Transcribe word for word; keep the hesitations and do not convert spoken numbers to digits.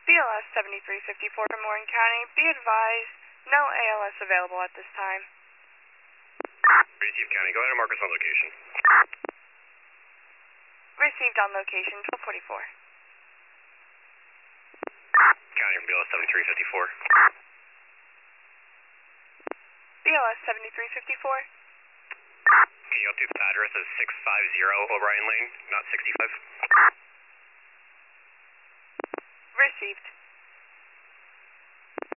B L S seventy-three fifty-four from Warren County. Be advised, no A L S available at this time. Received, County. Go ahead and mark us on location. Received on location, twelve forty-four. County from B L S seventy-three fifty-four. B L S seventy-three fifty-four. Can you update the address as six five zero O'Brien Lane, not sixty-five? Received.